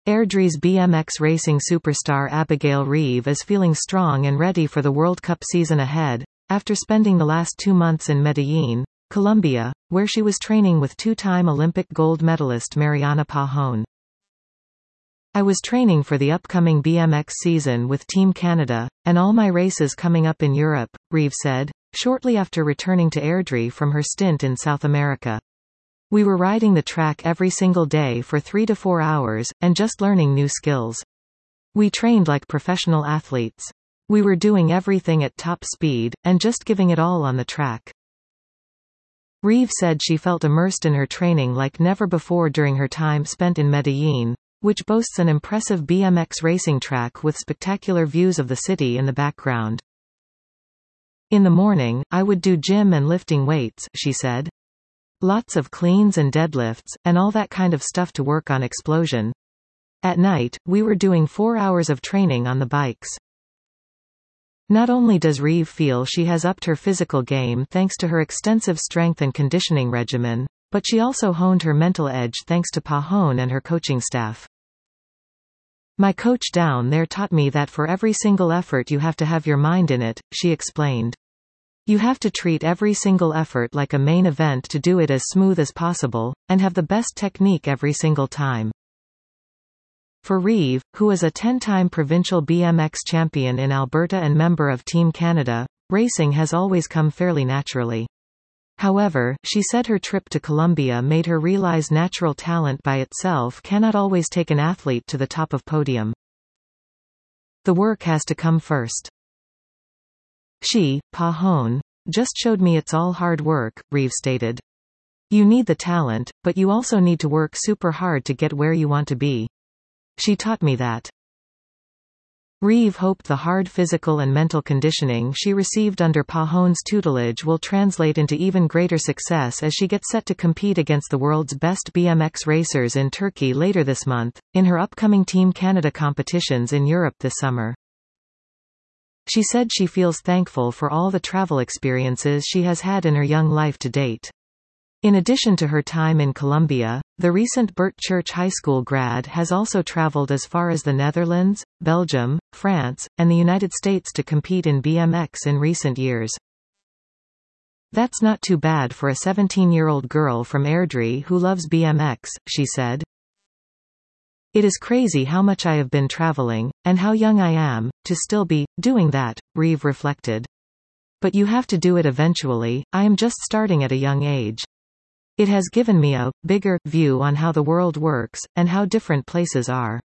Airdrie's BMX racing superstar Abigail Reeve is feeling strong and ready for the World Cup season ahead, after spending the last 2 months in Medellin, Colombia, where she was training with two-time Olympic gold medalist Mariana Pajón. "I was training for the upcoming BMX season with Team Canada, and all my races coming up in Europe," Reeve said, shortly after returning to Airdrie from her stint in South America. "We were riding the track every single day for 3 to 4 hours, and just learning new skills. We trained like professional athletes. We were doing everything at top speed, and just giving it all on the track." Reeve said she felt immersed in her training like never before during her time spent in Medellin, which boasts an impressive BMX racing track with spectacular views of the city in the background. "In the morning, I would do gym and lifting weights," she said. "Lots of cleans and deadlifts, and all that kind of stuff to work on explosion. At night, we were doing 4 hours of training on the bikes." Not only does Reeve feel she has upped her physical game thanks to her extensive strength and conditioning regimen, but she also honed her mental edge thanks to Pajón and her coaching staff. "My coach down there taught me that for every single effort you have to have your mind in it," she explained. "You have to treat every single effort like a main event to do it as smooth as possible, and have the best technique every single time." For Reeve, who is a 10-time provincial BMX champion in Alberta and member of Team Canada, racing has always come fairly naturally. However, she said her trip to Colombia made her realize natural talent by itself cannot always take an athlete to the top of podium. "The work has to come first. She, Pajón, just showed me it's all hard work," Reeve stated. "You need the talent, but you also need to work super hard to get where you want to be. She taught me that." Reeve hoped the hard physical and mental conditioning she received under Pajón's tutelage will translate into even greater success as she gets set to compete against the world's best BMX racers in Turkey later this month, in her upcoming Team Canada competitions in Europe this summer. She said she feels thankful for all the travel experiences she has had in her young life to date. In addition to her time in Colombia, the recent Bert Church High School grad has also traveled as far as the Netherlands, Belgium, France, and the United States to compete in BMX in recent years. "That's not too bad for a 17-year-old girl from Airdrie who loves BMX," she said. "It is crazy how much I have been traveling, and how young I am, to still be doing that," Reeve reflected. "But you have to do it eventually. I am just starting at a young age. It has given me a bigger view on how the world works, and how different places are."